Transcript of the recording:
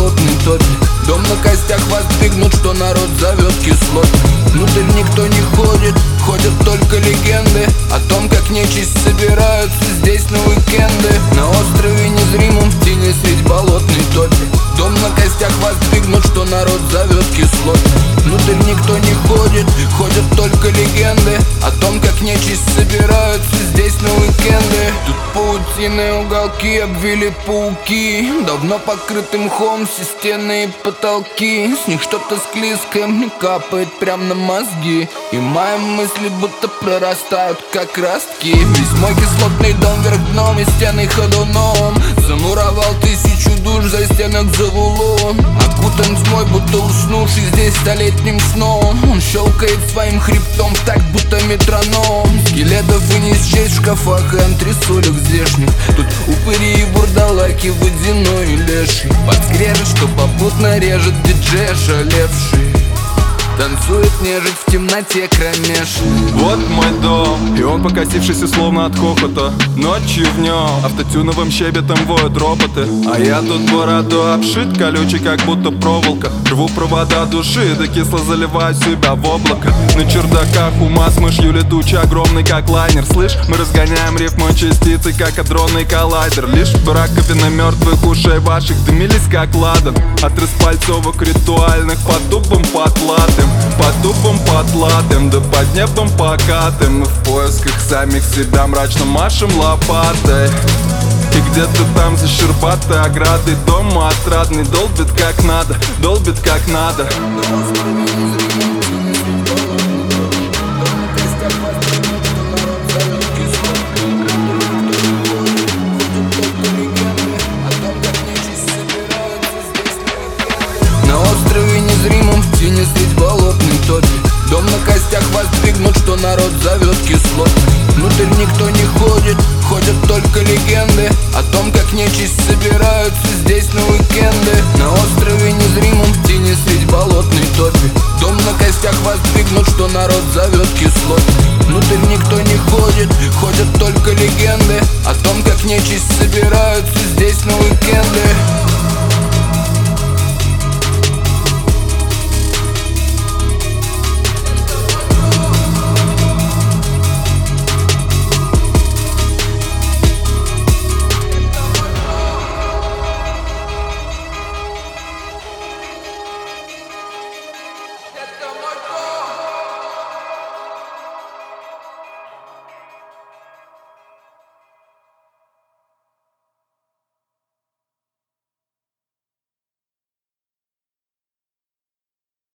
болотный топи. Дом на костях воздвигнут, что народ зовет кислотный. Внутрь никто не ходит, ходят только легенды о том, как нечисть собираются здесь на уикенды. На острове незримом в тени средь болотной топи. Дом на костях воздвигнут, что народ зовет кислотный. Внутрь никто не ходит, ходят только легенды о том, как нечисть собираются здесь на уикенды. Тут паутиные уголки обвили пауки, давно покрыты мхом все стены и потолки. С них что-то склизкое мне капает прям на мозги, и мои мысли будто прорастают как ростки. Весь мой кислотный дом вверх дном и стены ходуном. Замуровал 1000 душ за стенок завулон. Окутан тьмой, будто уснувший здесь столетним сном. Он щелкает своим хребтом так, будто метроном. Скелетов и не счесть в шкафах и антресолях здешних. Тут упыри и бурдалаки, водяной и леший. Подскрежет, что попутно режет диджей ошалевший. Танцует нежить в темноте кромешной. Вот мой дом, и он покосившийся словно от хохота. Ночью в нем автотюновым щебетом воют роботы. А я тут бороду обшит, колючий, как будто проволока. Рву провода души, да кисло заливаю себя в облако. На чердаках ума с мышью летучий, огромный как лайнер. Слышь, мы разгоняем рифмы частицы, как адронный коллайдер. Лишь бы раковина мертвых ушей ваших дымились, как ладан. От распальцовок ритуальных по тупым подплатым, по тупым подлатым, да под небом покатым. Мы в поисках самих себя мрачно машем лопатой. И где-то там за щербатой оградой дом отрадный долбит как надо, долбит как надо. На острове незримом в тени средь болотной топи. Дом на костях воздвигнут, что народ зовет кислотный. Внутрь никто не ходит, ходят только легенды о том, как нечисть собираются здесь на уикенды.